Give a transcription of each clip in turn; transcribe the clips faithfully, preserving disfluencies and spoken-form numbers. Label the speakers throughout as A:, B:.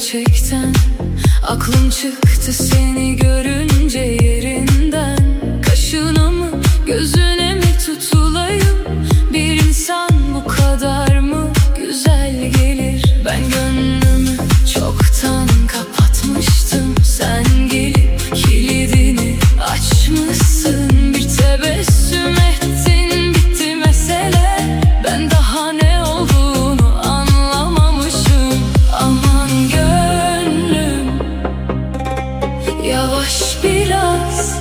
A: gerçekten. Aklım çıktı seni görünce yerinden. Kaşına mı gözüne mi tutulayım? Bir insan bu kadar mı güzel gelir? Ben gönlümü çoktan kapatmıştım. Sen gelip kilidini açmışsın. Bir tebessüm ettin, bitti mesele. Ben daha ne olduğunu anlamamışım. Aman gönlüm, yavaş biraz.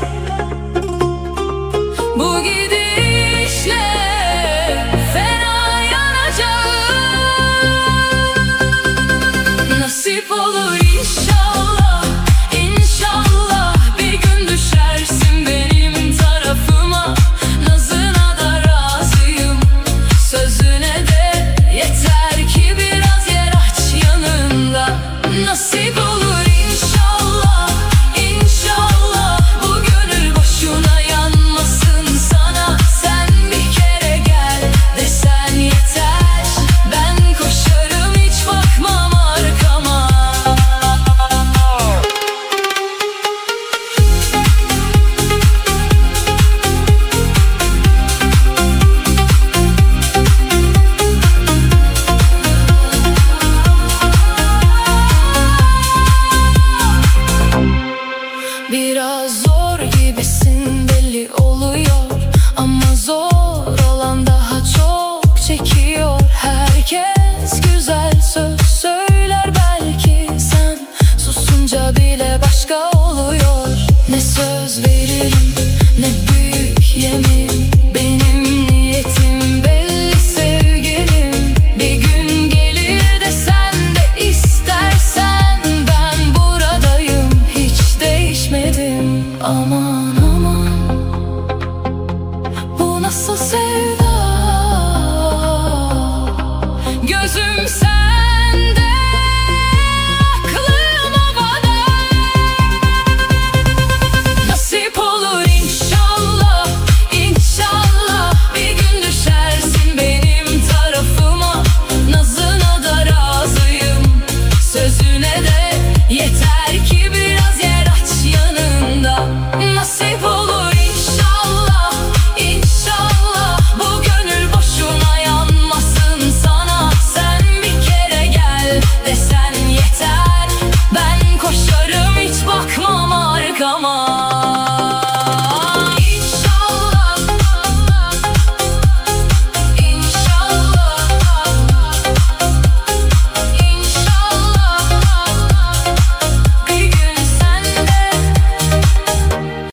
A: Bu gidişle fena yanacağım. Nasip olur inşallah, inşallah bir gün düşersin benim tarafıma. Nazına da razıyım, sözüne de yeter ki biraz yer aç yanında. Nasip olur inşallah, inşallah bu gönül boşuna yanmasın sana. Sen bir kere gel desen yeter. Ben koşarım, hiç bakmam arkama. Biraz zor gibisin belli oluyor, ama zor olan daha çok çekiyor. Herkes güzel söz söyler belki, sen susunca bile başka oluyor. Ne söz veririm ne büyük yemin, benim niyetim belli sevgilim. Bir gün gelir de sen de istersen, ben buradayım, hiç değişmedim. Aman aman, bu nasıl sevda? Gözüm sende, aklım havada. Nasip olur inşallah, inşallah bir gün düşersin benim tarafıma. Nazına da razıyım, sözüne de yeter ki biraz yer aç yanında. Nasip olur inşallah, inşallah bu gönül boşuna yanmasın sana. Sen bir kere gel desen yeter. Ben koşarım, hiç bakmam arkama.